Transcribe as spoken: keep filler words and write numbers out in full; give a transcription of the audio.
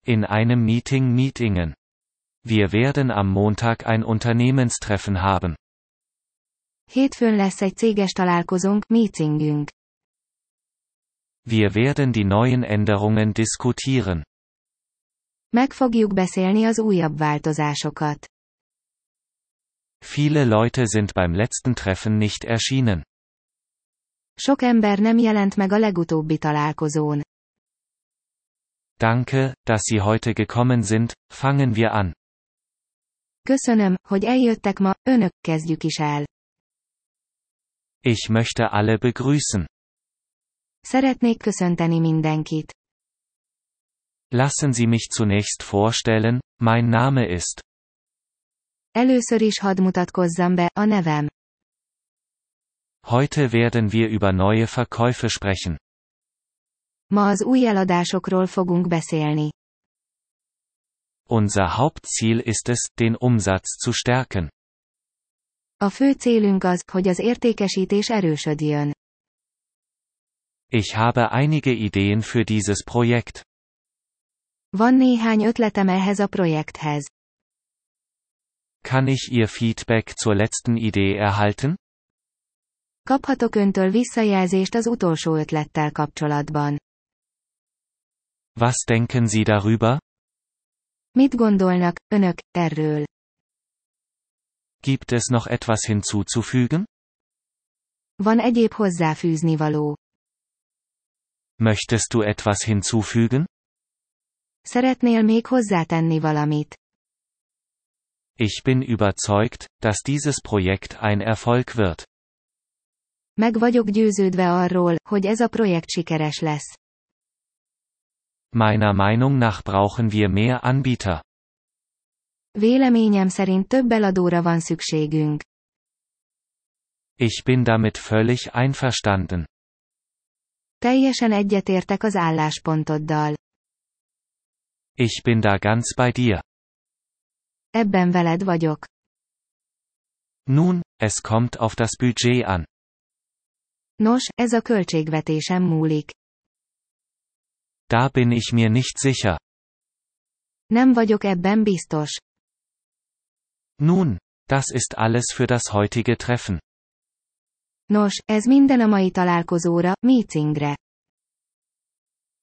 In einem Meeting Meetingen. Wir werden am Montag ein Unternehmenstreffen haben. Hétfőn lesz egy céges találkozónk, meetingünk. Wir werden die neuen Änderungen diskutieren. Meg fogjuk beszélni az újabb változásokat. Viele Leute sind beim letzten Treffen nicht erschienen. Sok ember nem jelent meg a legutóbbi találkozón. Danke, dass Sie heute gekommen sind, fangen wir an. Köszönöm, hogy eljöttek ma, önök, kezdjük is el. Ich möchte alle begrüßen. Szeretnék köszönteni mindenkit. Lassen Sie mich zunächst vorstellen, mein Name ist. Először is hadd mutatkozzam be, a nevem. Heute werden wir über neue Verkäufe sprechen. Ma az új eladásokról fogunk beszélni. Unser Hauptziel ist es, den Umsatz zu stärken. A fő célunk az, hogy az értékesítés erősödjön. Ich habe einige Ideen für dieses Projekt. Van néhány ötletem ehhez a projekthez. Kann ich Ihr Feedback zur letzten Idee erhalten? Kaphatok öntől visszajelzést az utolsó ötlettel kapcsolatban. Was denken Sie darüber? Mit gondolnak, önök, erről? Gibt es noch etwas hinzuzufügen? Van egyéb hozzáfűzni való. Möchtest du etwas hinzufügen? Szeretnél még hozzátenni valamit? Ich bin überzeugt, dass dieses Projekt ein Erfolg wird. Meg vagyok győződve arról, hogy ez a projekt sikeres lesz. Meiner Meinung nach brauchen wir mehr Anbieter. Véleményem szerint több eladóra van szükségünk. Ich bin damit völlig einverstanden. Teljesen egyetértek az álláspontoddal. Ich bin da ganz bei dir. Ebben veled vagyok. Nun, es kommt auf das Budget an. Nos, ez a költségvetésem múlik. Da bin ich mir nicht sicher. Nem vagyok ebben biztos. Nun, das ist alles für das heutige Treffen. Nos, ez minden a mai találkozóra, meetingre.